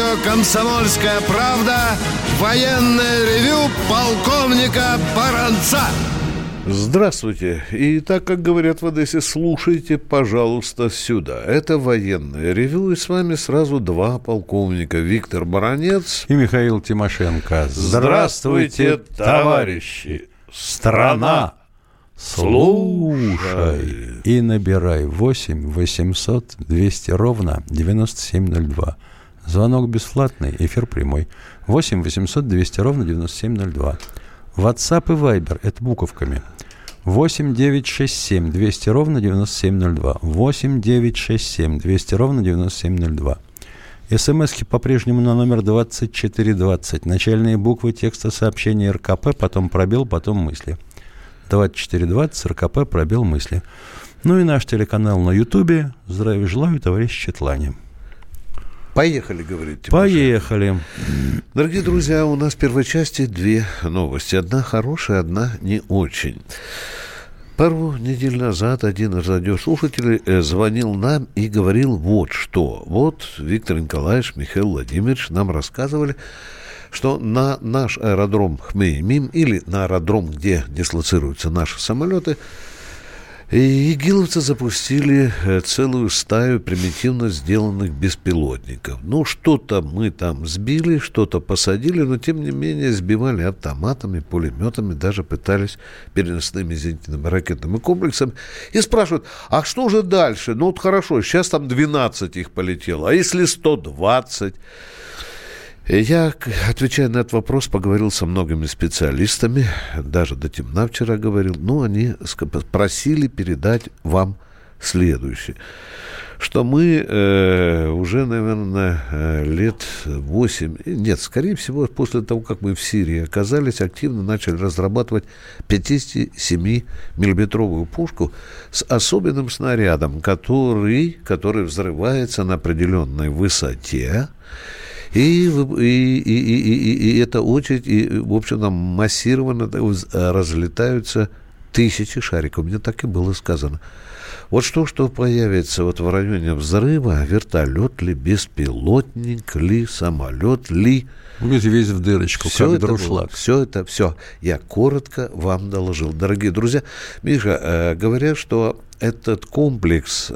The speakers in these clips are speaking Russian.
«Комсомольская правда». Военное ревю полковника Баранца. Здравствуйте. И так, как говорят в Одессе, слушайте, пожалуйста, сюда. Это военное ревю, и с вами сразу два полковника. Виктор Баранец и Михаил Тимошенко. Здравствуйте, товарищи. Страна, слушай и набирай 8 800 200 ровно 9702. Звонок бесплатный, эфир прямой. 8 800 200 ровно 9702. WhatsApp и Viber – это буковками. 8 967 200 ровно 9702. 8 967 200 ровно 9702. СМСки по-прежнему на номер 2420. Начальные буквы текста сообщения РКП, потом пробел, потом мысли. 2420, РКП, пробел, мысли. Ну и наш телеканал на Ютубе. Здравия желаю, товарищ Четлане. Поехали, говорите. Поехали. Дорогие друзья, у нас в первой части две новости. Одна хорошая, одна не очень. Пару недель назад один из радиослушателей звонил нам и говорил вот что. Вот Виктор Николаевич, Михаил Владимирович нам рассказывали, что на наш аэродром Хмеймим или на аэродром, где дислоцируются наши самолеты, игиловцы запустили целую стаю примитивно сделанных беспилотников. Ну, что-то мы там сбили, что-то посадили, но, тем не менее, сбивали автоматами, пулеметами, даже пытались переносными зенитными ракетными комплексами. И спрашивают, а что же дальше? Ну, вот хорошо, сейчас там 12 их полетело, а если 120? Я, отвечая на этот вопрос, поговорил со многими специалистами, даже до темна вчера говорил, они просили передать вам следующее, что мы уже, наверное, лет 8, нет, скорее всего, после того, как мы в Сирии оказались, активно начали разрабатывать 57-миллиметровую пушку с особенным снарядом, который взрывается на определенной высоте. И это очередь, в общем-то, массированно разлетаются тысячи шариков. Мне так и было сказано. Вот что появится вот в районе взрыва, вертолет ли, беспилотник ли, самолет ли. Весь в дырочку, все как друшлаг. Все я коротко вам доложил. Дорогие друзья, Миша, говорят, что этот комплекс,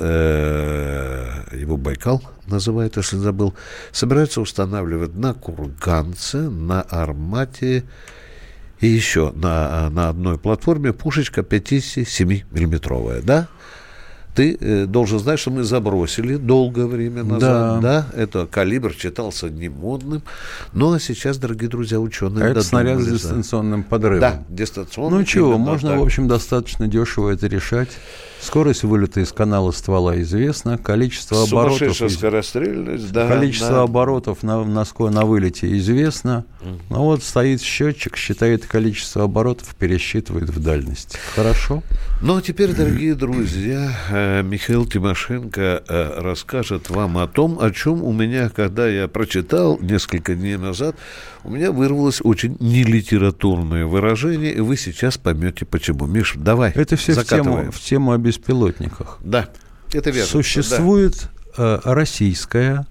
его Байкал называют, если забыл, собираются устанавливать на Курганце, на Армате и еще на одной платформе пушечка 57-миллиметровая, да? Ты должен знать, что мы забросили долгое время назад. Да. Это калибр считался немодным. Ну, а сейчас, дорогие друзья, ученые... Это снаряд с дистанционным подрывом. Да, дистанционный. Ну, чего, можно, в общем, достаточно дешево это решать. Скорость вылета из канала ствола известна, количество оборотов... Сумасшедшая скорострельность, да. Количество оборотов на вылете известно. Ну, вот стоит счетчик, считает количество оборотов, пересчитывает в дальность. Хорошо? Ну, а теперь, дорогие друзья, Михаил Тимошенко расскажет вам о том, о чем у меня, когда я прочитал несколько дней назад, у меня вырвалось очень нелитературное выражение, и вы сейчас поймете, почему. Миш, давай, это все в тему о беспилотниках. Да, это верно. Существует российская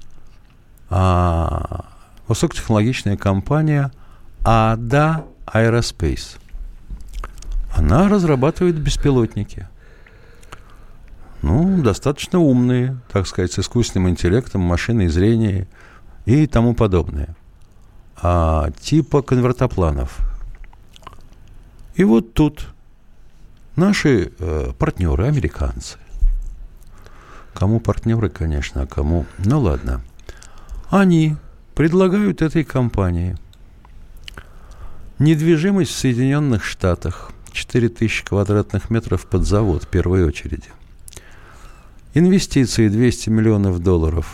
высокотехнологичная компания ADA Aerospace. Она разрабатывает беспилотники. Достаточно умные, так сказать, с искусственным интеллектом, машиной зрения и тому подобное. Типа конвертопланов. И вот тут наши партнеры, американцы. Кому партнеры, конечно, а кому... Ну, ладно. Они предлагают этой компании недвижимость в Соединенных Штатах, 4000 квадратных метров под завод в первой очереди. Инвестиции $200 миллионов.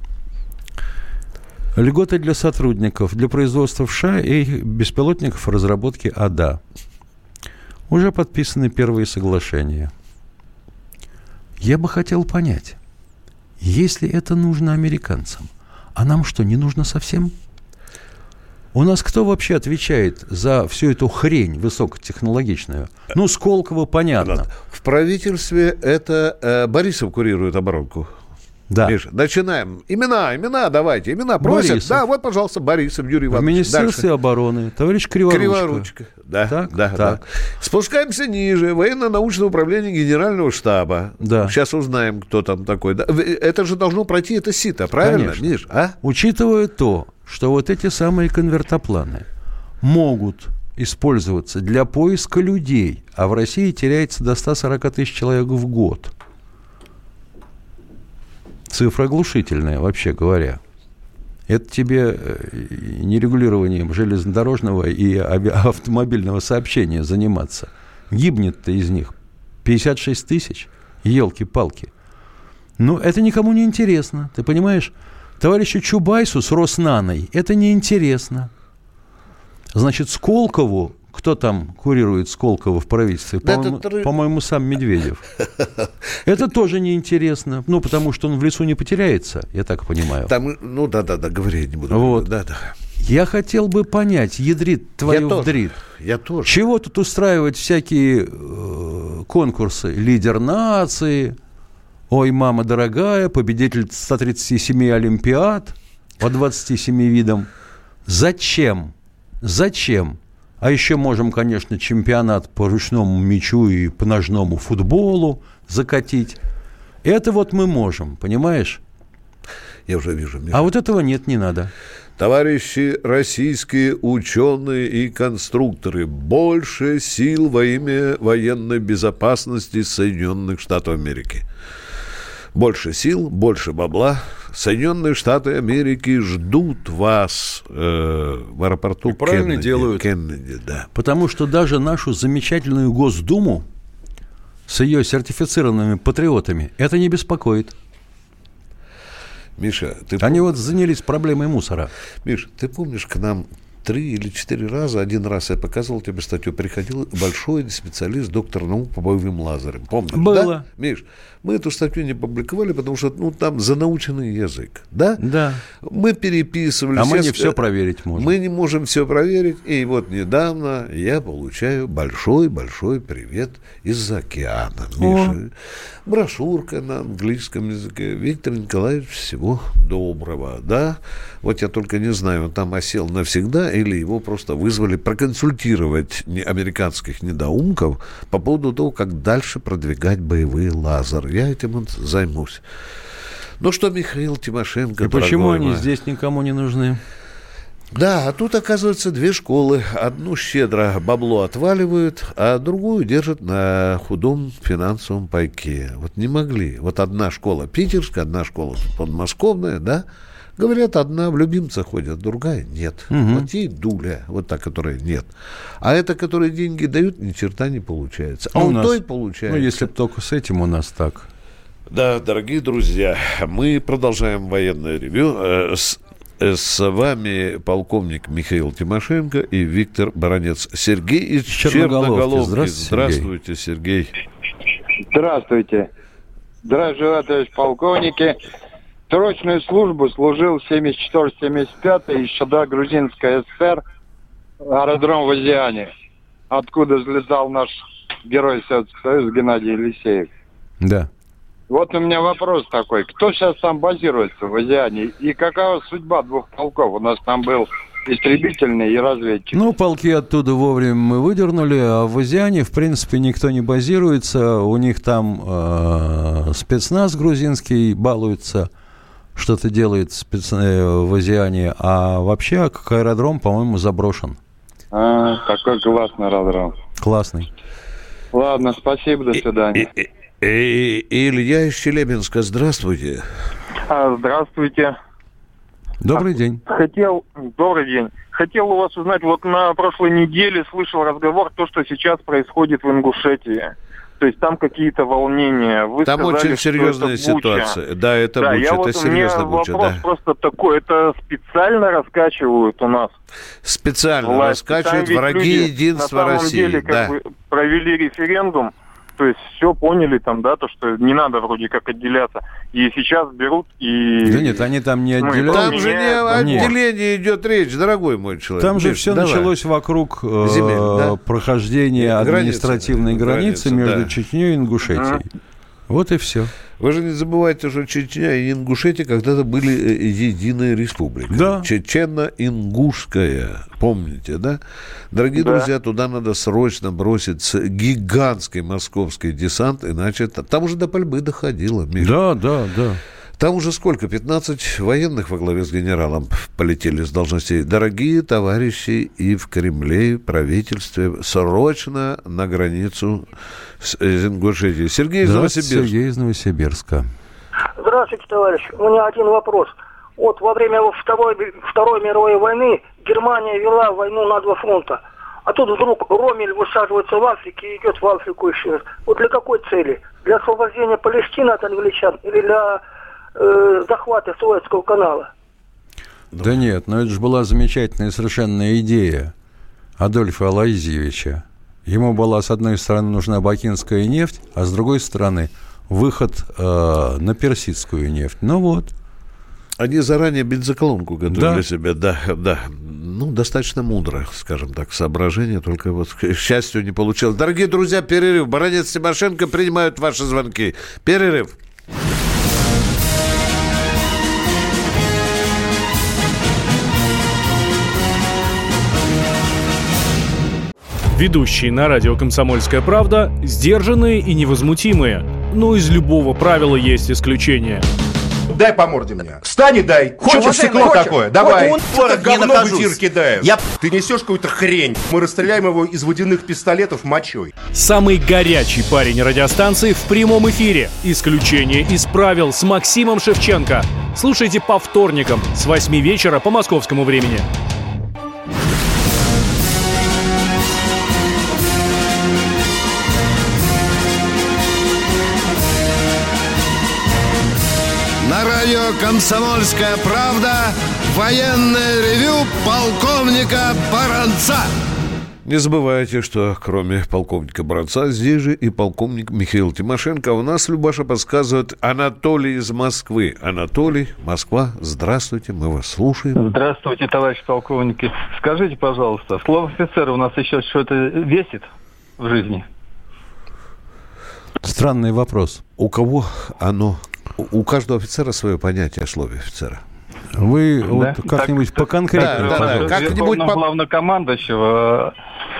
Льготы для сотрудников, для производства в США и беспилотников разработки АДА. Уже подписаны первые соглашения. Я бы хотел понять, если это нужно американцам, а нам что, не нужно совсем? У нас кто вообще отвечает за всю эту хрень высокотехнологичную? Сколково понятно. В правительстве это Борисов курирует оборонку. Да. Миша, начинаем. Имена давайте. Имена просят. Борисов. Да, вот, пожалуйста, Борисов Юрий В Иванович. Министерстве обороны товарищ Криворучко. Да, Так, да, так. да. Спускаемся ниже. Военно-научное управление Генерального штаба. Да. Сейчас узнаем, кто там такой. Да. Это же должно пройти это сито, правильно, Конечно. Миш? А? Учитывая то, что вот эти самые конвертопланы могут использоваться для поиска людей, а в России теряется до 140 тысяч человек в год. Цифра оглушительная, вообще говоря. Это тебе не регулированием железнодорожного и автомобильного сообщения заниматься. Гибнет-то из них 56 тысяч. Елки-палки. Ну, это никому не интересно, ты понимаешь? Товарищу Чубайсу с Роснаной это не интересно. Значит, Сколкову, кто там курирует Сколково в правительстве? По-моему, сам Медведев. Это тоже неинтересно. Ну, потому что он в лесу не потеряется, я так понимаю. Там, да, говорить не буду. Вот. Да. Я хотел бы понять, ядрит твою вдрит. Я тоже. Чего тут устраивать всякие конкурсы? Лидер нации, ой, мама дорогая, победитель 137 олимпиад по 27 видам. Зачем? А еще можем, конечно, чемпионат по ручному мячу и по ножному футболу закатить. Это вот мы можем, понимаешь? Я уже вижу. Миша. А вот этого нет, не надо. Товарищи российские ученые и конструкторы, больше сил во имя военной безопасности Соединенных Штатов Америки. Больше сил, больше бабла. Соединенные Штаты Америки ждут вас в аэропорту правильно делают. Кеннеди, да. Потому что даже нашу замечательную Госдуму с ее сертифицированными патриотами это не беспокоит. Миша, Они вот занялись проблемой мусора. Миш, ты помнишь, к нам 3 или 4 раза, один раз я показывал тебе статью, приходил большой специалист, доктор наук по боевым лазерам. Помнишь? Было. Да? Миш, мы эту статью не публиковали, потому что там занаученный язык. Да? Да. Мы переписывали. А мы не все проверить можем. Мы не можем все проверить. И вот недавно я получаю большой-большой привет из-за океана. Миша. Брошюрка на английском языке. Виктор Николаевич, всего доброго. Да? Вот я только не знаю, он там осел навсегда или его просто вызвали проконсультировать американских недоумков по поводу того, как дальше продвигать боевые лазеры. Я этим вот займусь. Ну что, Михаил Тимошенко, и почему они мой, здесь никому не нужны? Да, а тут, оказывается, 2 школы. Одну щедро бабло отваливают, а другую держат на худом финансовом пайке. Вот не могли. Вот одна школа питерская, одна школа подмосковная, да? Говорят, одна в любимца ходит, другая нет. Вот ей дуля, вот та, которая нет. А эта, которая деньги дают, ни черта не получается. А у той получается. Ну, если бы только с этим у нас так. Да, дорогие друзья, мы продолжаем военное ревью. С вами полковник Михаил Тимошенко и Виктор Баранец. Сергей из Черноголовки. Здравствуйте, Сергей. Здравствуйте. Здравствуйте, товарищ полковники. Срочную службу служил 74-75 еще до Грузинской ССР, аэродром в Азиане, откуда взлетал наш герой Советского Союза Геннадий Елисеев. Да. Вот у меня вопрос такой. Кто сейчас там базируется в Азиане? И какова судьба 2 полков? У нас там был истребительный и разведчик. Ну, полки оттуда вовремя мы выдернули, а в Азиане, в принципе, никто не базируется. У них там спецназ грузинский балуется, что-то делает в Азиане. А вообще, как аэродром, по-моему, заброшен. Какой классный аэродром. Классный. Ладно, спасибо, до свидания. Илья из Челябинска, здравствуйте. Здравствуйте. Добрый день. Добрый день. Хотел у вас узнать, вот на прошлой неделе слышал разговор, то, что сейчас происходит в Ингушетии. То есть там какие-то волнения. Вы там сказали, очень серьезная ситуация. Да, это Буча, это серьезно Буча. Вопрос просто такой, это специально раскачивают у нас? Специально власть. Раскачивают враги единства России. На самом деле, как бы провели референдум, то есть все поняли там, да, то, что не надо вроде как отделяться. И сейчас берут и... Да нет, они там не отделяются. Там же не о отделении идет речь, дорогой мой человек. Там же все началось вокруг прохождения административной границы между Чечней и Ингушетией. Вот и все. Вы же не забывайте, что Чечня и Ингушетия когда-то были единой республикой. Да. Чечено-ингушская, помните, да? Дорогие друзья, туда надо срочно бросить гигантский московский десант, иначе там уже до пальбы доходило. Миша. Да. Там уже сколько? 15 военных во главе с генералом полетели с должностей. Дорогие товарищи и в Кремле, и в правительстве, срочно на границу с Ингушетией. Сергей из Новосибирска. Сергей из Новосибирска. Здравствуйте, товарищ. У меня один вопрос. Вот во время Второй мировой войны Германия вела войну на два фронта. А тут вдруг Роммель высаживается в Африке и идет в Африку еще раз. Вот для какой цели? Для освобождения Палестины от англичан или для захвата Суэцкого канала? Да нет, но это же была замечательная совершенно идея Адольфа Алоизьевича. Ему была, с одной стороны, нужна бакинская нефть, а с другой стороны, выход на персидскую нефть. Ну вот. Они заранее бензоколонку готовили Да. себе, да. Ну, достаточно мудро, скажем так, соображение, только вот, к счастью, не получилось. Дорогие друзья, перерыв. Баранец, Тимошенко принимают ваши звонки. Перерыв. Ведущие на радио «Комсомольская правда» сдержанные и невозмутимые. Но из любого правила есть исключение. Дай по морде мне. Встань и дай. Хочешь стекло такое? Давай. Это говно в эфир кидаешь. Ты несешь какую-то хрень. Мы расстреляем его из водяных пистолетов мочой. Самый горячий парень радиостанции в прямом эфире. Исключение из правил с Максимом Шевченко. Слушайте по вторникам с 8 вечера по московскому времени. На радио «Комсомольская правда» военное ревю полковника Баранца. Не забывайте, что кроме полковника Баранца, здесь же и полковник Михаил Тимошенко. У нас, Любаша, подсказывает Анатолий из Москвы. Анатолий, Москва, здравствуйте, мы вас слушаем. Здравствуйте, товарищ полковники. Скажите, пожалуйста, слово офицера у нас еще что-то весит в жизни? Странный вопрос. У кого оно? У каждого офицера свое понятие о слове офицера. Вы Да? вот как-нибудь поконкретнее, Да, пожалуйста. как-нибудь главнокомандующего.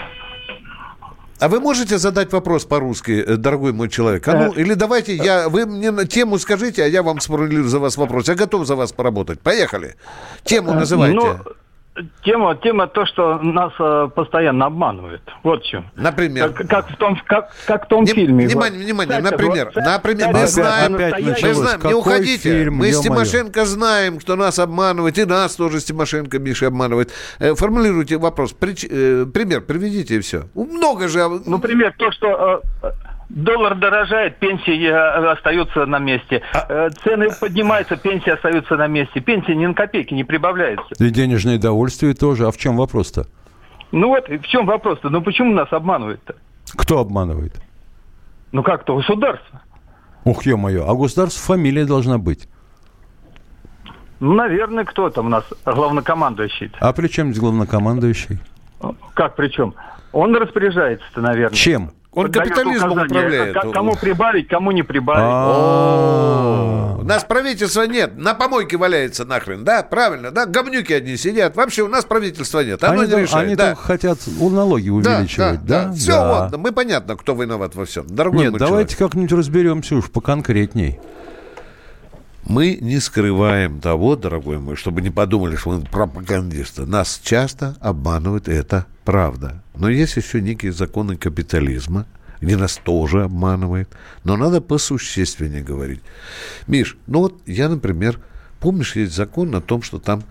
А вы можете задать вопрос по-русски, дорогой мой человек? Или давайте вы мне тему скажите, а я вам сформулирую за вас вопрос. Я готов за вас поработать. Поехали. Тему называйте. Тема то, что нас постоянно обманывают. Вот в чем. Например. Как в том фильме. Внимание. Например, мы Опять знаем, началось. не Какой уходите. фильм, Мы с ё-моё. Тимошенко знаем, что нас обманывают, и нас тоже с Тимошенко, Миша, обманывает. Формулируйте вопрос. Пример приведите, и все. Много же. Например, то, что доллар дорожает, пенсии остаются на месте. Цены поднимаются, пенсии остаются на месте. Пенсии ни на копейки не прибавляются. И денежное довольствие тоже. А в чем вопрос-то? Ну вот, в чем вопрос-то? Ну почему нас обманывают-то? Кто обманывает? Ну как-то государство. Ух, ё-моё, а государство фамилия должна быть. Ну, наверное, кто там у нас главнокомандующий. А при чем здесь главнокомандующий? Как причем? Он распоряжается-то, наверное. Чем? Он Дает капитализмом указания, управляет. Кому прибавить, кому не прибавить. У нас правительства нет. На помойке валяется нахрен. Да, правильно. Да, говнюки одни сидят. Вообще у нас правительства нет. Оно не решает. Они только хотят налоги увеличивать, да? Все, Да. вот, мы понятно, кто виноват во всем. Дорогой Нет, мой давайте человек. как-нибудь разберемся уж поконкретней. Мы не скрываем того, дорогой мой, чтобы не подумали, что мы пропагандисты. Нас часто обманывают, и это правда. Но есть еще некие законы капитализма, где нас тоже обманывает. Но надо посущественнее говорить. Миш, ну вот я, например, помнишь, есть закон о том, что там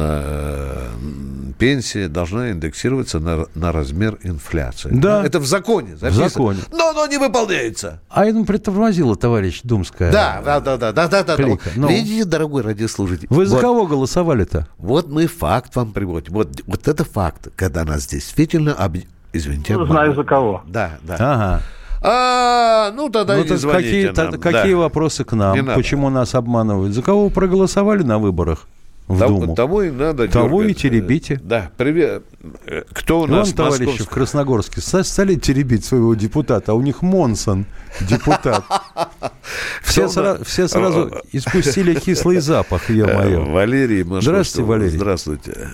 пенсия должна индексироваться на размер инфляции. Да. Это в законе записано. В законе. Но оно не выполняется. А это притормозила, товарищ Думская. Да. Клика. Ну. Видите, дорогой радиослушатель. Вы за вот, кого голосовали-то? вот мы факт вам приводим. Вот это факт, когда нас действительно извините, Знаю обманывают. за кого. Да. Ага. Ну тогда Ну, и не так звоните нам. какие Да. вопросы к нам? Не надо. Почему нас обманывают? За кого вы проголосовали на выборах? в Думу. Того и надо того дергать. И теребите. Да, привет. Кто у нас? Иван товарищи в Красногорске стали теребить своего депутата, а у них Монсон депутат. Все сразу испустили кислый запах, ё-моё. Валерий, здравствуйте, Валерий. Здравствуйте.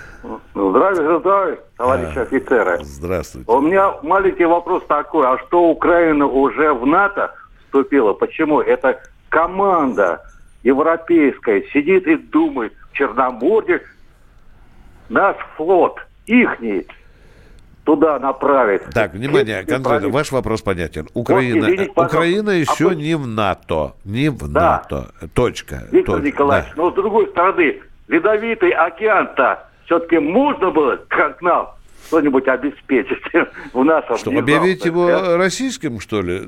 Здравия, товарищи офицеры. Здравствуйте. У меня маленький вопрос такой. А что Украина уже в НАТО вступила? Почему? Это команда европейская сидит и думает, в Черноморье наш флот, ихний, туда направить. Так, внимание, конкретно, ваш вопрос понятен. Украина еще не в НАТО. Не в НАТО. Точка. Виктор Николаевич, но с другой стороны, Ледовитый океан-то все-таки можно было, как нам, что-нибудь обеспечить в нашем... Что, объявить его российским, что ли?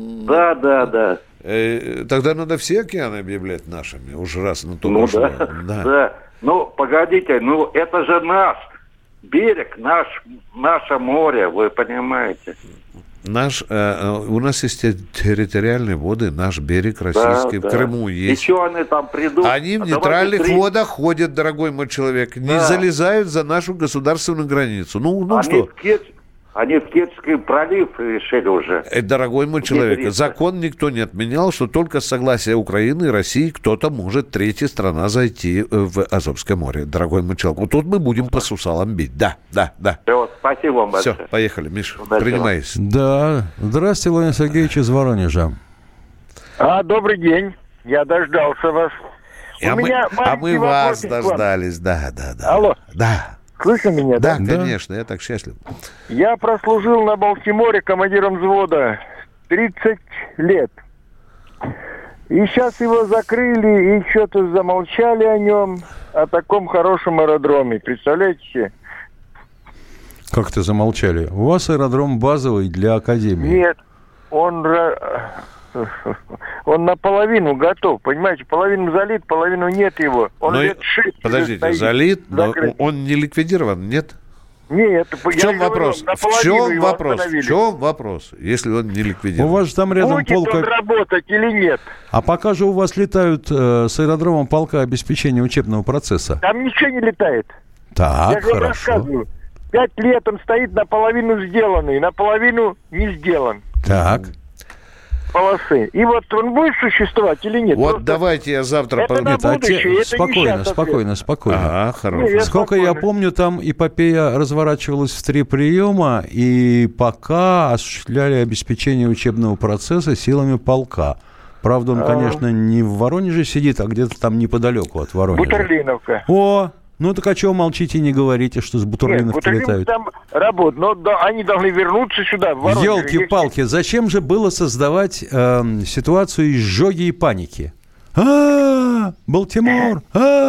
Да. Тогда надо все океаны объявлять нашими, уж раз на то пошло. Да. Ну, погодите, это же наш берег, наше море, вы понимаете. У нас есть территориальные воды, наш берег российский, в Крыму есть. И что они там придут? Они в нейтральных водах ходят, дорогой мой человек, не залезают за нашу государственную границу. Что? Они в Керченский пролив решили уже. Дорогой мой человек, закон никто не отменял, что только с согласия Украины и России кто-то может, третья страна, зайти в Азовское море. Дорогой мой человек, вот тут мы будем по сусалам бить. Да. Все, спасибо вам большое. Все, поехали, Миша, принимайся. Да. Здравствуйте, Владимир Сергеевич из Воронежа. Добрый день. Я дождался вас. Мы вас дождались, да. Алло. Да. Слышно меня, да? Да, конечно, я так счастлив. Я прослужил на Балтиморе командиром взвода 30 лет. И сейчас его закрыли, и что-то замолчали о нем, о таком хорошем аэродроме. Представляете себе? Как это замолчали? У вас аэродром базовый для Академии. Нет, он наполовину готов, понимаете, половину залит, половину нет его. Он лет 6. Подождите, залит, но он не ликвидирован, нет? Нет. В чем вопрос? В чем вопрос, если он не ликвидирован? У вас же там рядом будет он работать или нет? А пока же у вас летают с аэродромом полка обеспечения учебного процесса. Там ничего не летает. Так, я же вам рассказываю. 5 лет он стоит наполовину сделанный, наполовину не сделан. Так. Полосы. И вот он будет существовать или нет? Вот давайте я завтра... Это на будущее, Спокойно. Хорошо. Сколько я помню, там эпопея разворачивалась в 3 приема, и пока осуществляли обеспечение учебного процесса силами полка. Правда, он, конечно, не в Воронеже сидит, а где-то там неподалеку от Воронежа. Бутерлиновка. Так а чего молчите и не говорите, что с Бутерлиновки летают? Там работают, но они должны вернуться сюда, в Воронеж. Ёлки-палки, зачем же было создавать ситуацию изжоги и паники? Балтимор,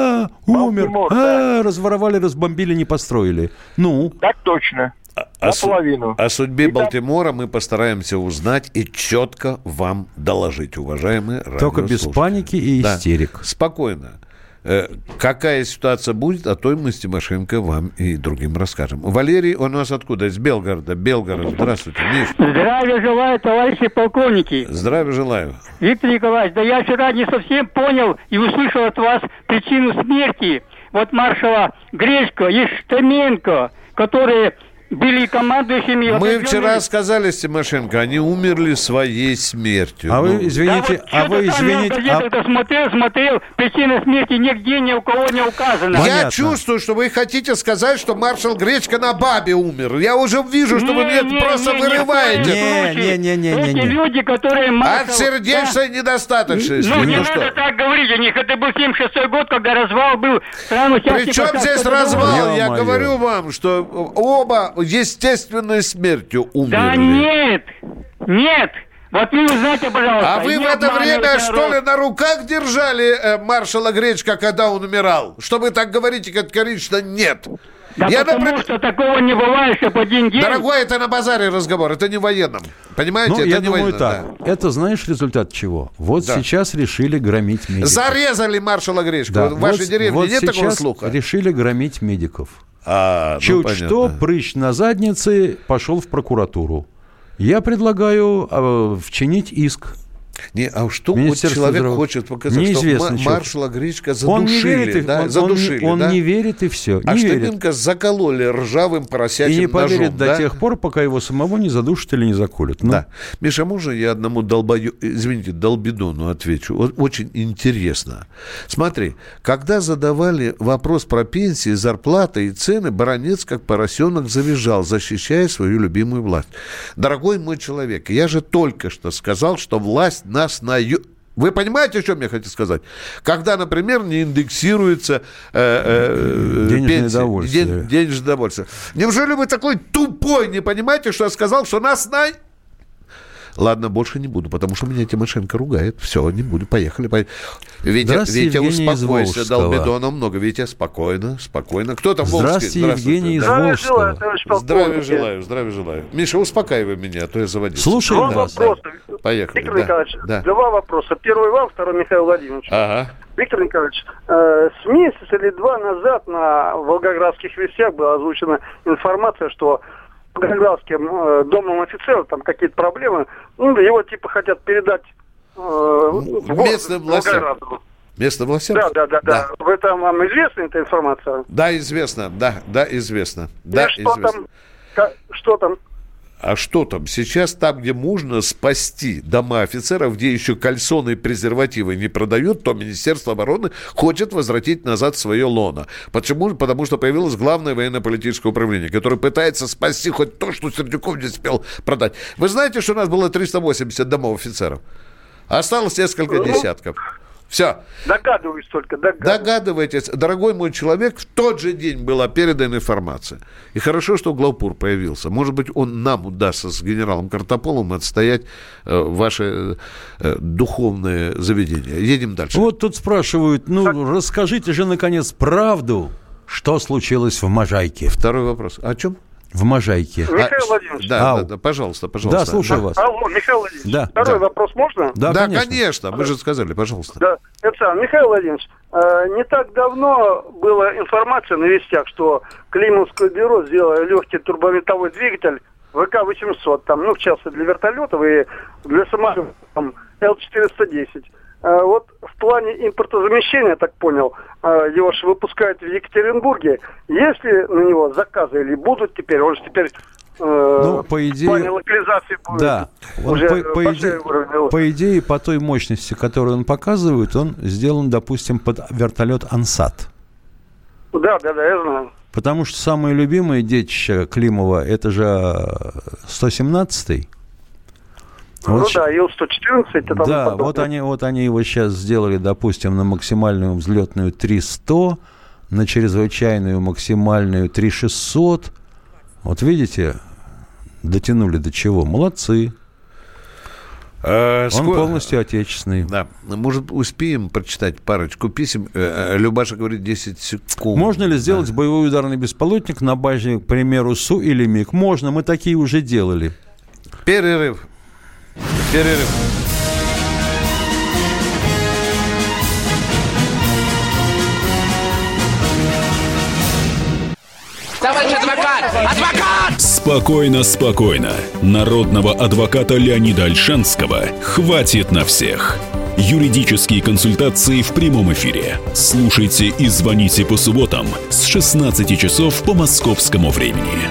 умер, разворовали, разбомбили, не построили. Так точно. Наполовину. О судьбе Балтимора мы постараемся узнать и четко вам доложить, уважаемые радиослушатели. Только без паники и истерик. Спокойно. Какая ситуация будет, о той мы с Тимошенко вам и другим расскажем. Валерий у нас откуда? Из Белгорода. Здравствуйте, Миш. Здравия желаю, товарищи полковники. Здравия желаю. Виктор Николаевич, да я вчера не совсем понял и услышал от вас причину смерти маршала Гречко и Штеменко, которые были командующими... Мы вчера сказали с Тимошенко, они умерли своей смертью. А вы извините, Смотрел, причина смерти нигде ни у кого не указана. Я чувствую, что вы хотите сказать, что маршал Гречко на бабе умер. Я уже вижу, что вы мне просто вырываете. Эти люди, которые... От сердечной недостаточности. Не надо так говорить о них. Это был 76-й год, когда развал был. Причем здесь развал? Я говорю вам, что оба естественной смертью умерли. Да нет. Вот вы узнаете, пожалуйста. А вы в это время, что ли, на руках держали маршала Гречко, когда он умирал? Что вы так говорите категорично нет? Да потому что такого не бывает, что по один день... Дорогой, это на базаре разговор, это не военном. Понимаете? Я думаю так. Это знаешь результат чего? Сейчас решили громить медиков. Зарезали маршала Гречко. В вашей деревне нет такого слуха? Решили громить медиков. Чуть что, прыщ на заднице, пошел в прокуратуру. Я предлагаю вчинить иск. А что вот человек хочет показать? Что маршала Гречка задушили, задушили. Он не верит, и все. А Штеменко закололи ржавым поросячьим ножом. И не поверит до тех пор, пока его самого не задушат или не заколют. Да. Миша, можно я одному долбидону отвечу? Очень интересно. Смотри, когда задавали вопрос про пенсии, зарплаты и цены, Баранец как поросенок завизжал, защищая свою любимую власть. Дорогой мой человек, я же только что сказал, что власть нас Вы понимаете, о чем я хочу сказать? Когда, например, не индексируется денежное довольствие. Неужели вы такой тупой не понимаете, что я сказал, что нас Ладно, больше не буду, потому что меня Тимошенко ругает. Все, не буду. Поехали. Витя, успокойся. Долбидона много. Витя, спокойно. Кто там? Здравствуйте, Евгений из Волжского. Здравия желаю. Миша, успокаивай меня, а то я заводился. Слушаем вас. Поехали. Виктор Николаевич, два вопроса. Первый вам, второй Михаил Владимирович. Ага. Виктор Николаевич, с месяца или два назад на Волгоградских вестях была озвучена информация, что Волгоградским домом офицеров там какие-то проблемы. Его типа хотят передать местным властям. Местным властям? Да. В этом вам известна эта информация? Да, известно. Известно. Что там? А что там? Сейчас там, где можно спасти дома офицеров, где еще кальсоны и презервативы не продают, то Министерство обороны хочет возвратить назад свое лоно. Почему? Потому что появилось Главное военно-политическое управление, которое пытается спасти хоть то, что Сердюков не успел продать. Вы знаете, что у нас было 380 домов офицеров? Осталось несколько десятков. Все. Догадываюсь только. Догадывайтесь. Дорогой мой человек, в тот же день была передана информация. И хорошо, что главпур появился. Может быть, он нам удастся с генералом Картополовым отстоять ваше духовное заведение. Едем дальше. Вот тут спрашивают, расскажите же, наконец, правду, что случилось в Можайке. Второй вопрос. О чем? В Можайке. Михаил Владимирович. Да, пожалуйста. Да, слушаю вас. Алло, Михаил Владимирович. Второй вопрос можно? Да, конечно. Вы же сказали, пожалуйста. Да, Михаил Владимирович, не так давно была информация на вестях, что Климовское бюро сделало легкий турбовинтовой двигатель ВК-800, в частности для вертолетов и для самолетов, Л-410. Вот в плане импортозамещения, я так понял, его же выпускают в Екатеринбурге. Есть ли на него заказы или будут теперь? Он же теперь по идее, в плане локализации будет. Да. По идее, по той мощности, которую он показывает, он сделан, допустим, под вертолет «Ансат». Да, я знаю. Потому что самое любимое детище Климова – это же 117-й. Ил-114. Да, вот они его сейчас сделали, допустим, на максимальную взлетную 300, на чрезвычайную максимальную 3600. Вот видите, дотянули до чего? Молодцы. Он полностью отечественный. Да. Может, успеем прочитать парочку писем? Любаша говорит 10 секунд. Можно ли сделать боевой ударный беспилотник на базе, к примеру, Су или МиГ? Можно, мы такие уже делали. Перерыв. Товарищ адвокат! Спокойно. Народного адвоката Леонида Ольшанского хватит на всех. Юридические консультации в прямом эфире. Слушайте и звоните по субботам с 16 часов по московскому времени.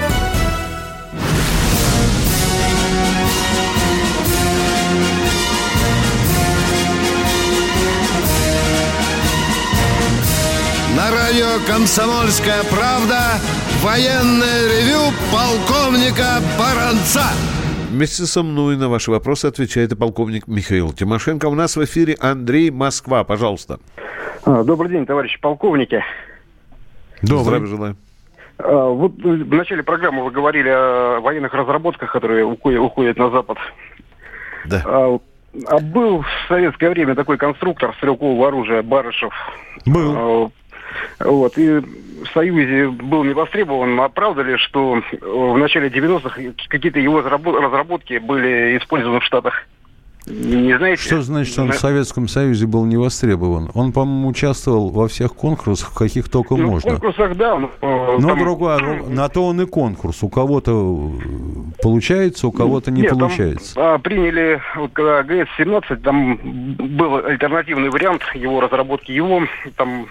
На радио «Комсомольская правда» военное ревю полковника Баранца. Вместе со мной на ваши вопросы отвечает и полковник Михаил Тимошенко. У нас в эфире Андрей, Москва. Пожалуйста. Добрый день, товарищи полковники. Здравия желаю. Вот в начале программы вы говорили о военных разработках, которые уходят на Запад. Да. Был в советское время такой конструктор стрелкового оружия Барышев. Был. И в Союзе был не востребован. А правда ли, что в начале 90-х какие-то его разработки были использованы в Штатах? Не знаете? Что значит, он в Советском Союзе был не востребован? Он, по-моему, участвовал во всех конкурсах, каких только можно. В конкурсах, да. Но другое, на то он и конкурс. У кого-то получается, у кого-то не получается. Там, приняли, вот когда ГС-17, там был альтернативный вариант его разработки. Его там,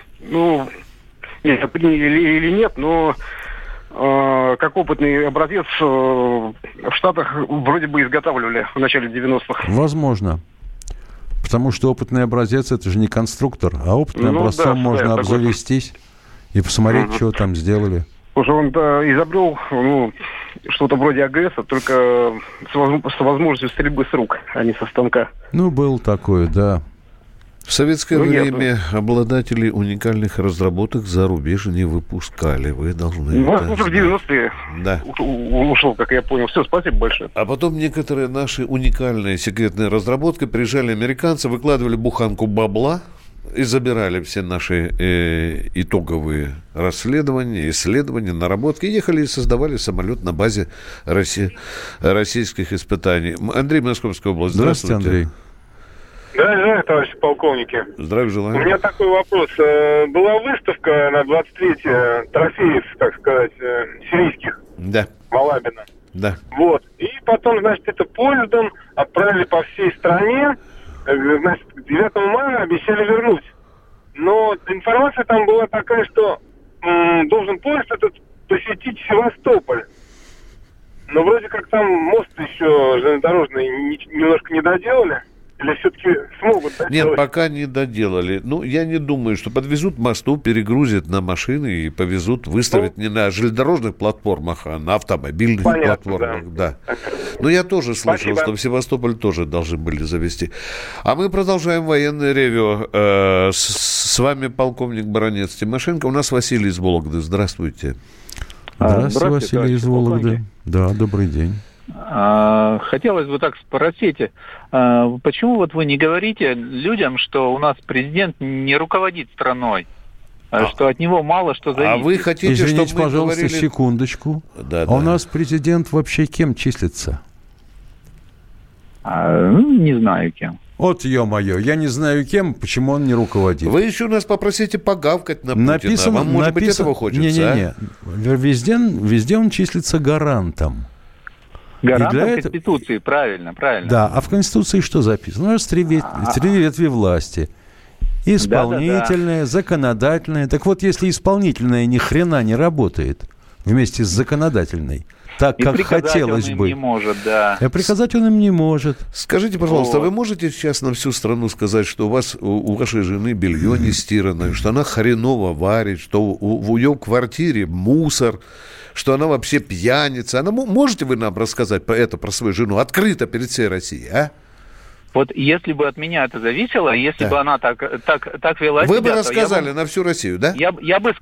приняли или нет, но как опытный образец в Штатах вроде бы изготавливали в начале 90-х. Возможно. Потому что опытный образец – это же не конструктор, а опытным образцом можно обзавестись и посмотреть, что там сделали. Уже он изобрел что-то вроде АГС, только с возможностью стрельбы с рук, а не со станка. Было такое, да. В советское время обладателей уникальных разработок за рубеж не выпускали. Вы должны... в 90-е ушел, как я понял. Все, спасибо большое. А потом некоторые наши уникальные секретные разработки приезжали американцы, выкладывали буханку бабла и забирали все наши итоговые расследования, исследования, наработки. Ехали и создавали самолет на базе российских испытаний. Андрей, Московская область. Здравствуйте, Андрей. Да, товарищи полковники. Здравия желаю. У меня такой вопрос. Была выставка на 23-е трофеев, так сказать, сирийских. Да. Малабина. Да. Вот. И потом, значит, это поездом отправили по всей стране. Значит, 9 мая обещали вернуть. Но информация там была такая, что должен поезд этот посетить Севастополь. Но вроде как там мост еще железнодорожный немножко не доделали. Или все-таки смогут доделать? Нет, пока не доделали. Я не думаю, что подвезут мосту, перегрузят на машины и повезут, выставят не на железнодорожных платформах, а на автомобильных платформах. Да. Но я тоже слышал, что в Севастополь тоже должны были завести. А мы продолжаем военное ревью. С вами полковник Баранец Тимошенко. У нас Василий из Вологды. Здравствуйте. Здравствуйте, Василий из Вологды. Да, добрый день. Хотелось бы так спросить, почему вот вы не говорите людям, что у нас президент не руководит страной, что от него мало что зависит? А вы хотите, извините, чтобы мы пожалуйста, говорили... секундочку. Да. У нас президент вообще кем числится? Не знаю кем. Вот, ё-моё, я не знаю кем, почему он не руководит. Вы еще нас попросите погавкать на Путина. Вам, может быть, этого хочется? Не-не-не. Везде он числится гарантом. Гарантом Конституции, правильно. Да, а в Конституции что записано? У нас три ветви власти. Исполнительная, законодательная. Так вот, если исполнительная ни хрена не работает вместе с законодательной, так, как хотелось бы. Не может, да. И приказать он им не может. Скажите, пожалуйста, вы можете сейчас на всю страну сказать, что у вашей жены белье не стиранное, что она хреново варит, что в ее квартире мусор, что она вообще пьяница? Можете вы нам рассказать про свою жену открыто перед всей Россией, а? Вот если бы от меня это зависело, если бы она так вела себя... Вы бы рассказали на всю Россию, да? Я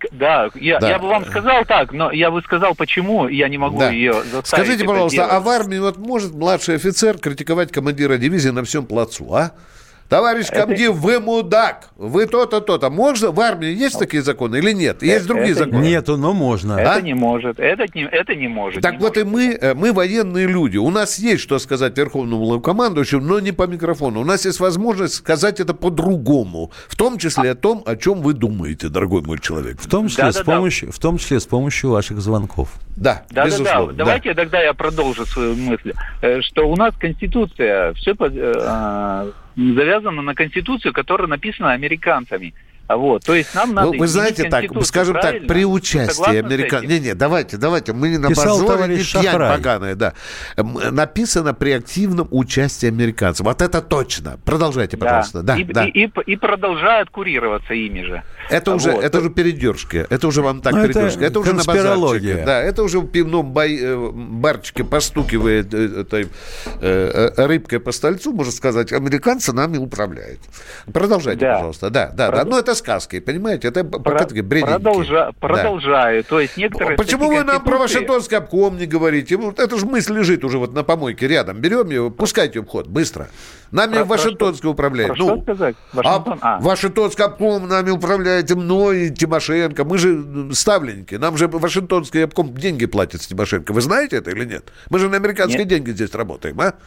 бы вам сказал так, но я бы сказал, почему я не могу ее заставить. Скажите, пожалуйста, делать. А в армии может младший офицер критиковать командира дивизии на всем плацу, а? Товарищ комдив, вы мудак, вы то-то, то-то. Можно? В армии есть такие законы или нет? Есть другие законы? Нету, но можно. Это не может. Это не может. Так вот и мы военные люди. У нас есть что сказать верховному главкомандующему, но не по микрофону. У нас есть возможность сказать это по-другому. В том числе о том, о чем вы думаете, дорогой мой человек. В том числе, с помощью ваших звонков. Да, безусловно. Давайте тогда я продолжу свою мысль. Что у нас Конституция все завязано на Конституцию, которая написана американцами. Вот, то есть нам надо... Вы знаете, так, скажем так, при участии американцев... Не, давайте, мы не на базоре, не пьянь поганая, да. Написано при активном участии американцев. Вот это точно. Продолжайте, пожалуйста. Да, и продолжают курироваться ими же. Это уже передержки. Это уже вам так передержки. Это уже на базарчике. Да, это уже в пивном барчике постукивает этой рыбкой по стольцу, можно сказать, американцы нами управляют. Продолжайте, пожалуйста. Да. Но это сказки, понимаете? Это пока такие бредненькие. Продолжаю. То есть некоторые... Почему вы нам про Вашингтонский обком не говорите? Это же мысль лежит уже вот на помойке рядом. Берем ее, пускайте в ход, быстро. Нами Вашингтонский управляет. Что сказать? Вашингтонский обком нами управляет мной и Тимошенко. Мы же ставленники. Нам же Вашингтонский обком деньги платит с Тимошенко. Вы знаете это или нет? Мы же на американские деньги здесь работаем, а?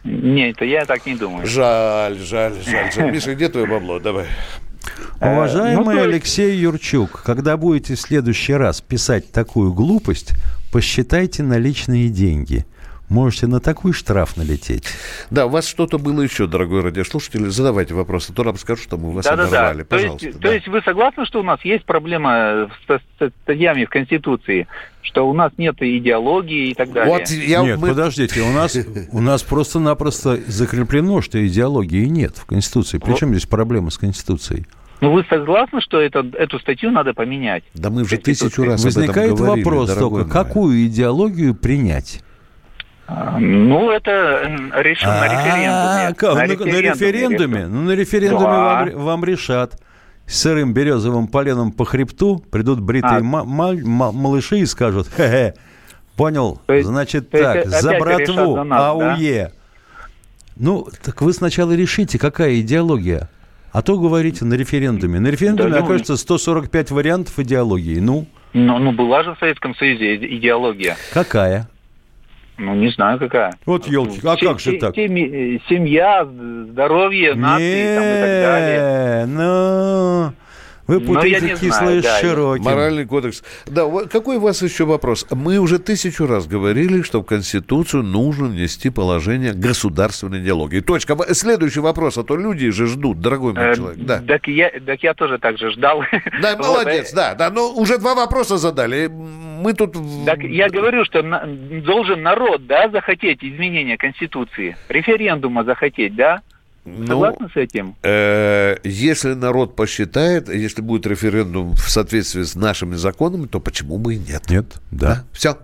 Нет, я так не думаю. Жаль. Миша, где твое бабло? Давай. Уважаемый Алексей Юрчук, когда будете в следующий раз писать такую глупость, посчитайте наличные деньги. Можете на такой штраф налететь. Да, у вас что-то было еще, дорогой радиослушатель. Задавайте вопрос, а то нам скажут, что мы вас оборвали. Пожалуйста. То есть вы согласны, что у нас есть проблема с статьями в Конституции? Что у нас нет идеологии и так далее? Подождите, у нас просто-напросто закреплено, что идеологии нет в Конституции. Причем здесь проблема с Конституцией? Ну, вы согласны, что эту статью надо поменять? Да мы уже 1000 раз возникает об этом говорили, вопрос только, какую идеологию принять? Ну, это решено на референдуме. На референдуме? Ну, на референдуме вам решат. С сырым березовым поленом по хребту придут бритые малыши и скажут: хе-хе, понял, значит так, за братву, АУЕ. Да? Ну, так вы сначала решите, какая идеология. А то говорите на референдуме. На референдуме окажется 145 вариантов идеологии. Ну, была же в Советском Союзе идеология. Какая? Ну, не знаю, какая. Вот елки, а как же так? Семья, здоровье, нации там, и так далее. Вы путаете кислое с широким. Моральный кодекс. Да, какой у вас еще вопрос? Мы уже 1000 раз говорили, что в Конституцию нужно внести положение государственной идеологии. Точка. Следующий вопрос, а то люди же ждут, дорогой мой человек. Да. Так я тоже так же ждал. Да, молодец, да. Но уже 2 вопроса задали. Мы тут... Так я говорю, что должен народ, захотеть изменения Конституции. Референдума захотеть, да? Согласны с этим? Если народ посчитает, если будет референдум в соответствии с нашими законами, то почему бы и нет? Нет, да. Все.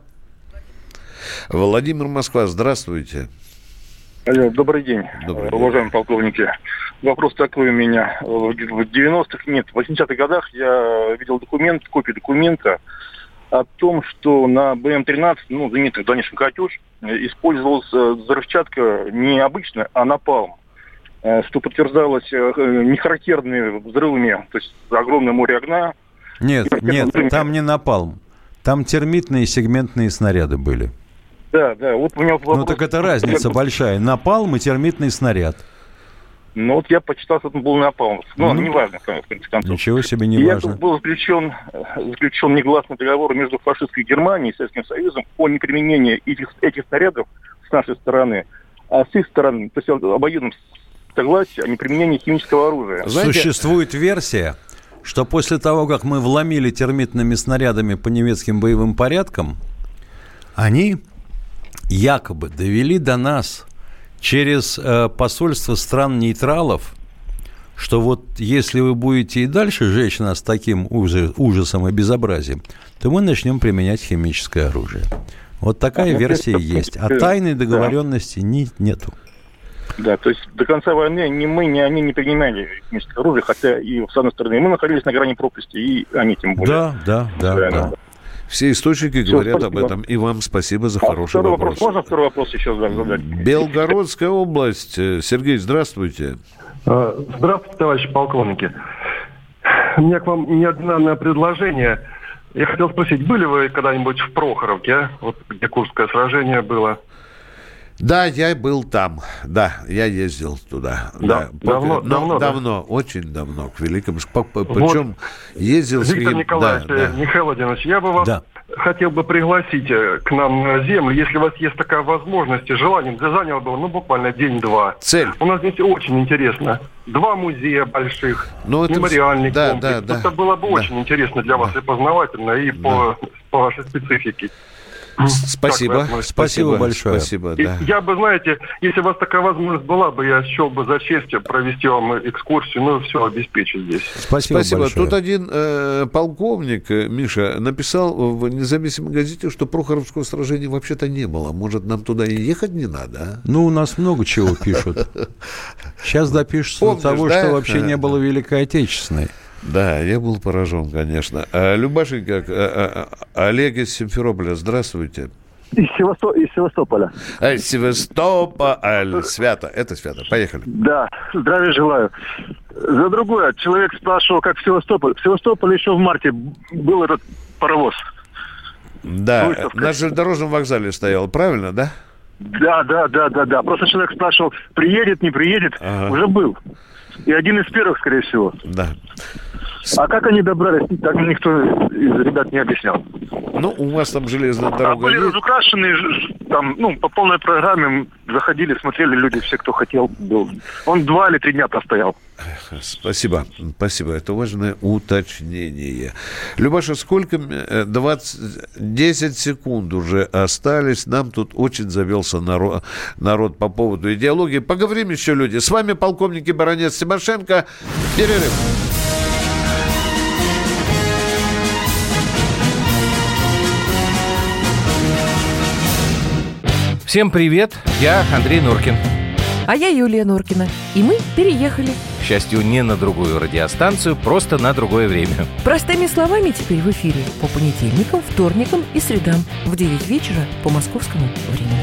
Владимир, Москва, здравствуйте. Алло, добрый день, уважаемые полковники. Вопрос такой у меня. В 80-х годах я видел копию документа о том, что на БМ-13, знаменитых донецких «Катюш», использовалась взрывчатка не обычная, а напалм. Что подтверждалось нехарактерными взрывами, то есть огромное море огня. Нет, там не напалм. Там термитные сегментные снаряды были. Да, вот у меня вопрос. Ну так это разница большая. Напалм и термитный снаряд. Ну вот я почитал, что это был напалм. Неважно, в конце концов. Ничего себе не важно. И был заключен негласный договор между фашистской Германией и Советским Союзом о неприменении этих снарядов с нашей стороны, а с их стороны, то есть обоюдным согласие о неприменении химического оружия. Существует версия, что после того, как мы вломили термитными снарядами по немецким боевым порядкам, они якобы довели до нас через посольство стран-нейтралов, что вот если вы будете и дальше жечь нас таким ужасом и безобразием, то мы начнем применять химическое оружие. Вот такая версия есть. А тайной договоренности нету. Да, то есть до конца войны ни мы, ни они не принимали химическое оружие, хотя и с одной стороны мы находились на грани пропасти, и они тем более. Да. Все источники говорят об этом. И вам спасибо за хороший вопрос. Можно второй вопрос еще задать? Белгородская область. Сергей, здравствуйте. Здравствуйте, товарищи полковники. У меня к вам неординарное предложение. Я хотел спросить, были вы когда-нибудь в Прохоровке, где Курское сражение было? Да, я был там. Да, я ездил туда. Да. Давно, очень давно, к Великому. Причем ездил с Виктор Николаевич, Михаил Владимирович, я бы вас хотел бы пригласить к нам на землю, если у вас есть такая возможность и желание, заняло бы, буквально день-два. Цель. У нас здесь очень интересно. 2 музея больших, мемориальный комплекс. Это было бы очень интересно для вас и познавательно, и по вашей специфике. Спасибо большое. Спасибо, Я бы, знаете, если у вас такая возможность была бы, я счел бы за честь провести вам экскурсию, все обеспечить здесь. Спасибо большое. Тут один полковник, Миша, написал в независимой газете, что Прохоровского сражения вообще-то не было. Может, нам туда и ехать не надо, а? У нас много чего пишут. Сейчас допишутся до того, что вообще не было Великой Отечественной. Да, я был поражен, конечно. Любашенька, Олег из Симферополя, здравствуйте. Из Севастополя. Севастополь, свято, это свято. Поехали. Да, здравия желаю. За другое, человек спрашивал, как в Севастополе. В Севастополе еще в марте был этот паровоз. Да, на железнодорожном вокзале стоял, правильно, да? Да. Просто человек спрашивал, приедет, не приедет. Уже был. И один из первых, скорее всего. Да. А как они добрались, так никто из ребят не объяснял. Ну, у вас там железная дорога были есть? разукрашены, там, по полной программе заходили, смотрели люди, все, кто хотел, был. Он 2 или 3 дня простоял. Спасибо. Это важное уточнение. Любаша, сколько? 10 секунд уже остались. Нам тут очень завелся народ по поводу идеологии. Поговорим еще, люди. С вами полковник и баронец Тимошенко. Перерыв. Всем привет, я Андрей Норкин. А я Юлия Норкина. И мы переехали. К счастью, не на другую радиостанцию, просто на другое время. Простыми словами теперь в эфире по понедельникам, вторникам и средам в 9 вечера по московскому времени.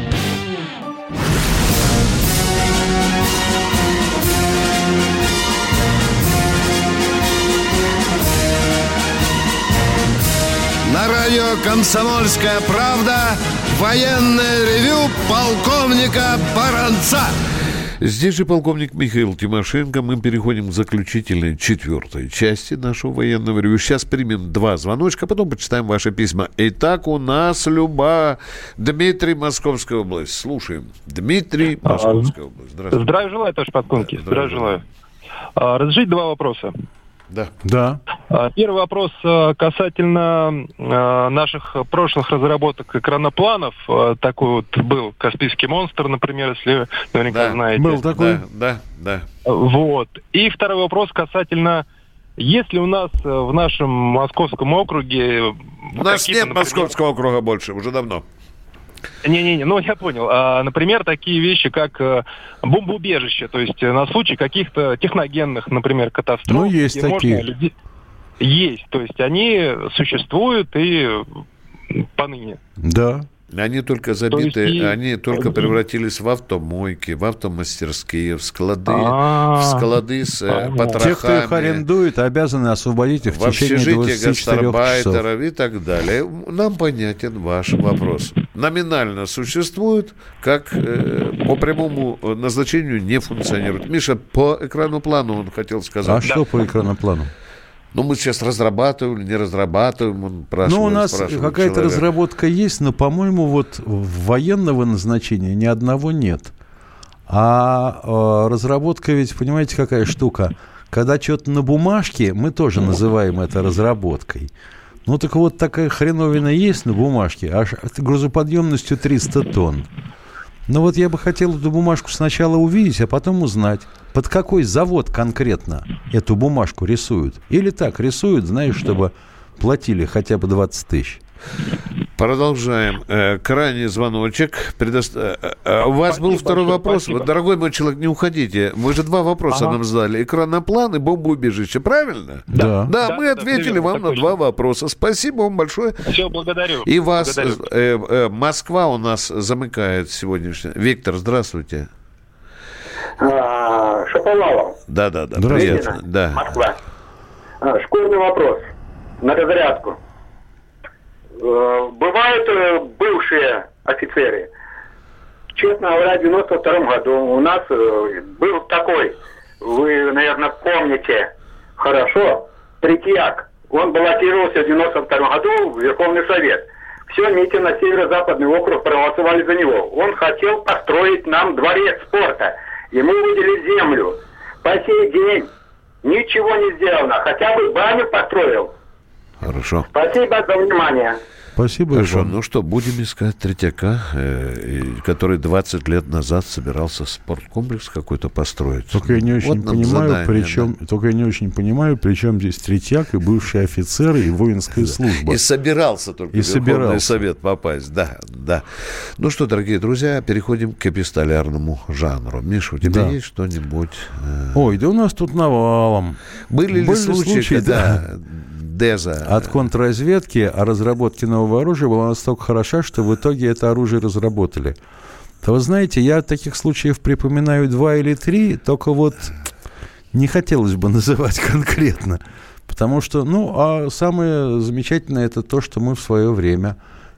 На радио «Комсомольская правда» военное ревю полковника Баранца. Здесь же полковник Михаил Тимошенко. Мы переходим к заключительной 4-й части нашего военного ревю. Сейчас примем 2 звоночка, потом почитаем ваши письма. Итак, у нас Дмитрий, Московская область. Слушаем. Дмитрий, Московская область. Здравствуйте. Здравия желаю, товарищ полковник. Здравия желаю. Разрешите 2 вопроса? Да. Первый вопрос касательно наших прошлых разработок экранопланов. Такой вот был «Каспийский монстр», например, если наверняка знаете. Был такой. Да. Вот. И второй вопрос касательно, есть ли у нас в нашем московском округе... У нас нет московского округа больше, уже давно. Не-не-не, я понял. Например, такие вещи, как бомбоубежище, то есть на случай каких-то техногенных, например, катастроф. Есть такие. Есть, то есть они существуют и поныне. Да. Они только забиты, они только превратились в автомойки, в автомастерские, в склады с потрохами. Те, кто их арендует, обязаны освободить их в течение 24 часов. Гастарбайтеров и так далее. Нам понятен ваш вопрос. Номинально существует, как по прямому назначению не функционирует. Миша, по экрану плану он хотел сказать. Что по экрану плану? Мы сейчас разрабатываем или не разрабатываем, он спрашивает. У нас какая-то человек. разработка есть, но, по-моему, военного назначения ни одного нет. А разработка ведь, понимаете, какая штука? Когда что-то на бумажке, мы тоже называем это разработкой. Так вот, такая хреновина есть на бумажке, аж грузоподъемностью 300 тонн. Я бы хотел эту бумажку сначала увидеть, а потом узнать, под какой завод конкретно эту бумажку рисуют. Или так рисуют, чтобы платили хотя бы 20 тысяч. Продолжаем. Крайний звоночек. У вас был второй вопрос. Дорогой мой человек, не уходите. Вы же 2 вопроса нам задали. Экранноплан и бомбоубежище. Правильно? Да. Мы ответили вам на 2 вопроса. Спасибо вам большое. Все, благодарю. И вас Москва у нас замыкает сегодняшний. Виктор, здравствуйте. Шаповалов. Да. Приятно. Да. Москва. Школьный вопрос. На разрядку. Бывают бывшие офицеры. Честно говоря, в 92 году у нас был такой, вы, наверное, помните хорошо, Третьяк. Он баллотировался в 92 году в Верховный Совет. Все МИТи на Северо-Западный округ проголосовали за него. Он хотел построить нам дворец спорта. Ему выделили землю. По сей день ничего не сделано. Хотя бы баню построил. Хорошо. Спасибо за внимание. Спасибо. Хорошо. Будем искать Третьяка, который 20 лет назад собирался спорткомплекс какой-то построить. Только я не очень понимаю, при чем здесь Третьяк и бывшие офицеры и воинская служба. И собирался только в Верховный Совет попасть. Да. Дорогие друзья, переходим к эпистолярному жанру. Миша, у тебя есть что-нибудь? Да у нас тут навалом. Были ли случаи, когда... От контрразведки о разработке нового оружия была настолько хороша, что в итоге это оружие разработали. Вы знаете, я таких случаев припоминаю 2 или 3, только не хотелось бы называть конкретно. Потому что, а самое замечательное это то, что мы в свое время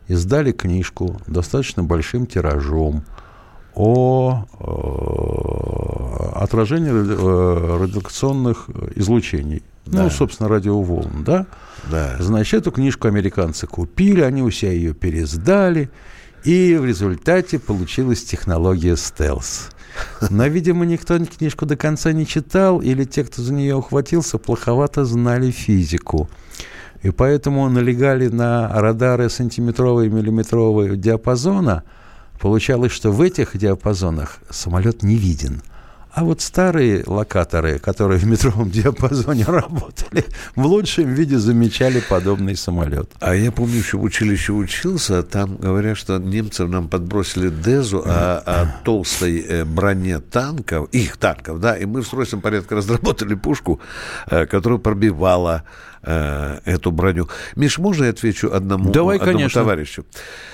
издали книжку достаточно большим тиражом о отражении радиационных излучений. Да. Ну, собственно, радиоволн, да? Да. Значит, эту книжку американцы купили, они у себя ее переиздали, и в результате получилась технология стелс. Но, видимо, никто книжку до конца не читал, или те, кто за нее ухватился, плоховато знали физику. И поэтому налегали на радары сантиметрового и миллиметрового диапазона. Получалось, что в этих диапазонах самолет не виден. А вот старые локаторы, которые в метровом диапазоне работали, в лучшем виде замечали подобный самолет. А я помню, еще в училище учился, там говорят, что немцам нам подбросили Дезу о толстой броне танков, их танков, да, и мы в срочном порядке разработали пушку, которая пробивала эту броню. Миш, можно я отвечу одному товарищу?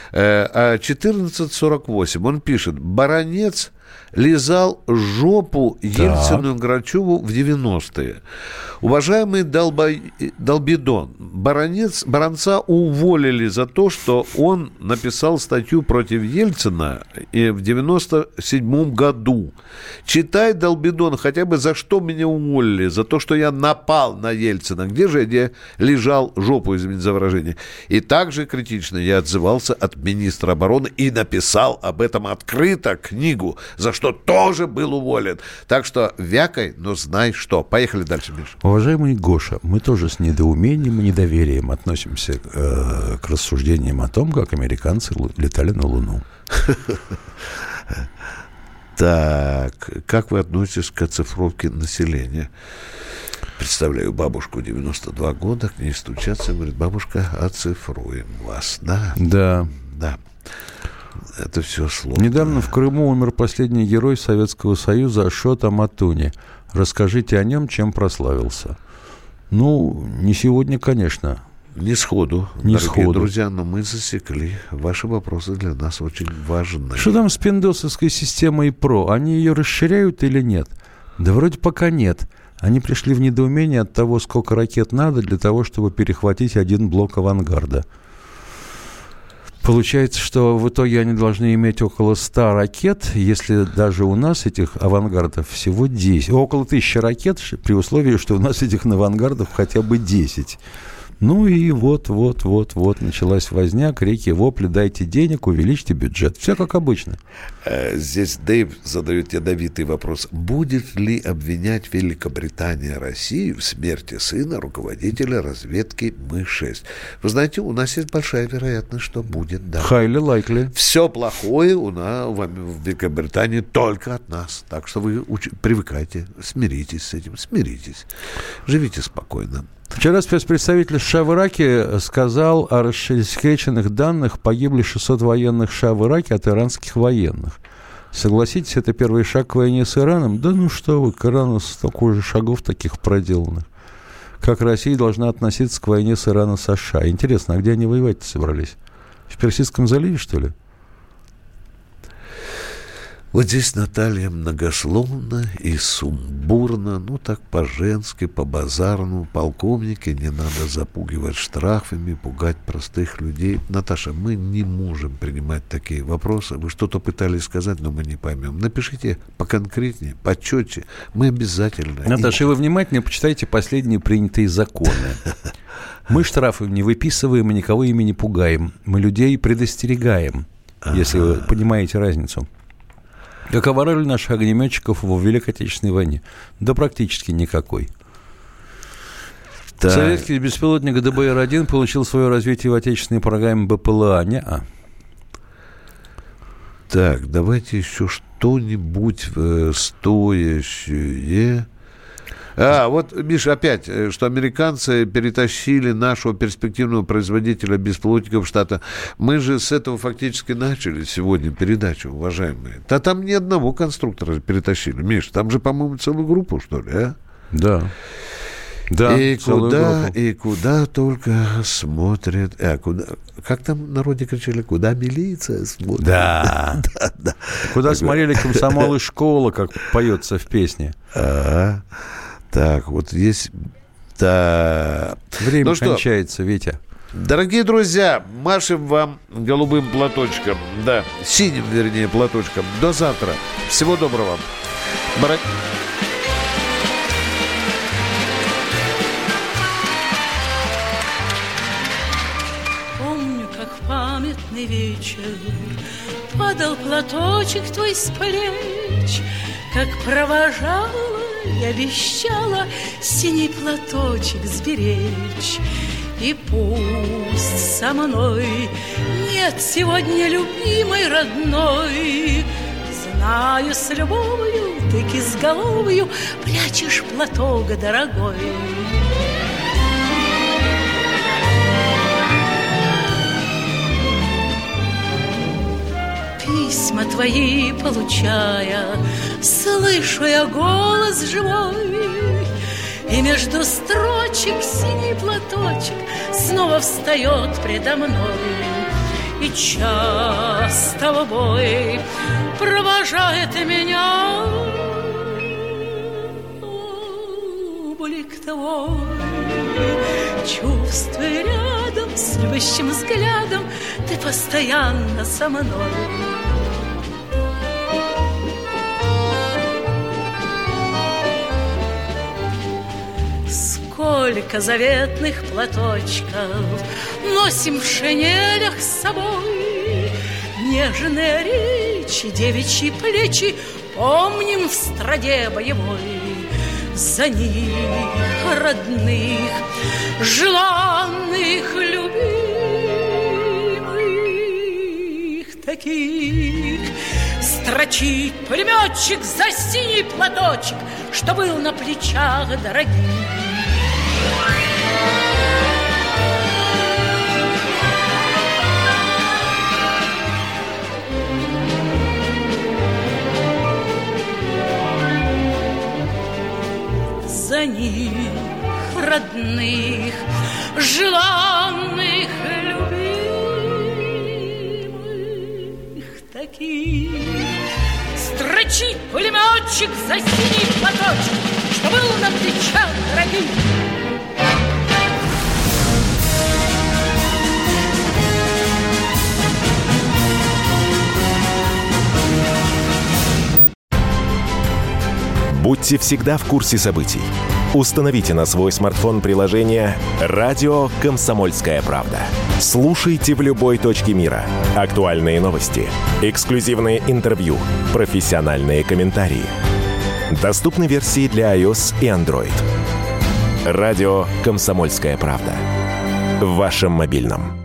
1448, он пишет: Баранец лизал жопу Ельцину и Грачеву в 90-е. Уважаемый Долбидон, Баранца уволили за то, что он написал статью против Ельцина в 97-м году. Читай, Долбидон, хотя бы за что меня уволили? За то, что я напал на Ельцина. Где же я лежал жопу, извините за выражение? И также критично я отзывался от министра обороны и написал об этом открыто книгу, за что тоже был уволен. Так что вякай, но знай что. Поехали дальше, Миша. Уважаемый Гоша, мы тоже с недоумением и недоверием относимся к рассуждениям о том, как американцы летали на Луну. Так, как вы относитесь к оцифровке населения? Представляю бабушку 92 года, к ней стучатся, говорит: бабушка, оцифруем вас. Да? Да. Да. Это все сложно. Недавно в Крыму умер последний герой Советского Союза Ашот Аматуни. Расскажите о нем, чем прославился. Ну, не сегодня, конечно. Не сходу, не дорогие сходу. Друзья, но мы засекли. Ваши вопросы для нас очень важны. Что там с пиндосовской системой ПРО? Они ее расширяют или нет? Да вроде пока нет. Они пришли в недоумение от того, сколько ракет надо для того, чтобы перехватить один блок авангарда. Получается, что в итоге они должны иметь около 100 ракет, если даже у нас этих авангардов всего 10. Около 1000 ракет, при условии, что у нас этих авангардов хотя бы 10. Ну и вот началась возня, крики, вопли: дайте денег, увеличьте бюджет. Все как обычно. Здесь Дэйв задает ядовитый вопрос. Будет ли обвинять Великобритания Россию в смерти сына руководителя разведки Мы-6? Вы знаете, у нас есть большая вероятность, что будет, да. Highly likely. Все плохое у нас в Великобритании только от нас. Так что вы привыкайте, смиритесь с этим, смиритесь. Живите спокойно. Вчера спецпредставитель США в Ираке сказал: о рассекреченных данных погибли 600 военных США в Ираке от иранских военных. Согласитесь, это первый шаг к войне с Ираном? Да ну что вы, к Ирану столько же шагов таких проделанных. Как Россия должна относиться к войне с Ираном США? Интересно, а где они воевать-то собрались? В Персидском заливе, что ли? Вот здесь Наталья многословно и сумбурно, ну так по-женски, по-базарному. Полковники не надо запугивать штрафами, пугать простых людей. Наташа, мы не можем принимать такие вопросы. Вы что-то пытались сказать, но мы не поймем. Напишите поконкретнее, почетче. Мы обязательно... Наташа, вы внимательно почитайте последние принятые законы. Мы штрафы не выписываем и никого ими не пугаем. Мы людей предостерегаем, если вы понимаете разницу. Какова роль наших огнеметчиков в Великой Отечественной войне? Да практически никакой. Да. Советский беспилотник ДБР-1 получил свое развитие в отечественной программе БПЛА. Не-а. Так, давайте еще что-нибудь стоящее. Вот, Миша, опять, что американцы перетащили нашего перспективного производителя беспилотников в Штаты. Мы же с этого фактически начали сегодня передачу, уважаемые. Да там ни одного конструктора перетащили. Миш, там же, по-моему, целую группу, что ли, а? Да. Да, и куда только смотрят. Как там в народе кричали, куда милиция смотрит? Да. Да. Куда смотрели комсомол и школа, как поется в песне. Так, вот есть... Да. Время кончается, Витя. Дорогие друзья, машем вам голубым платочком. Да, синим, вернее, платочком. До завтра. Всего доброго. Помню, как в памятный вечер падал платочек твой с плеч, как провожала и обещала синий платочек сберечь. И пусть со мной нет сегодня любимой родной, знаю, с любовью ты кизголовью прячешь платок дорогой. Письма твои получая, слышу я голос живой, и между строчек синий платочек снова встает предо мной. И часто в бой провожает меня облик твой. Чувствуя рядом с любящим взглядом, ты постоянно со мной. Сколько заветных платочков носим в шинелях с собой, нежные речи, девичьи плечи помним в страде боевой. За них, родных, желанных, любимых таких, строчит пулеметчик за синий платочек, что был на плечах дорогих. За них, родных, желанных, любимых таких, строчит пулеметчик за синий платочек, что был на плечах дорогих. Будьте всегда в курсе событий. Установите на свой смартфон приложение «Радио Комсомольская правда». Слушайте в любой точке мира. Актуальные новости, эксклюзивные интервью, профессиональные комментарии. Доступны версии для iOS и Android. «Радио Комсомольская правда». В вашем мобильном.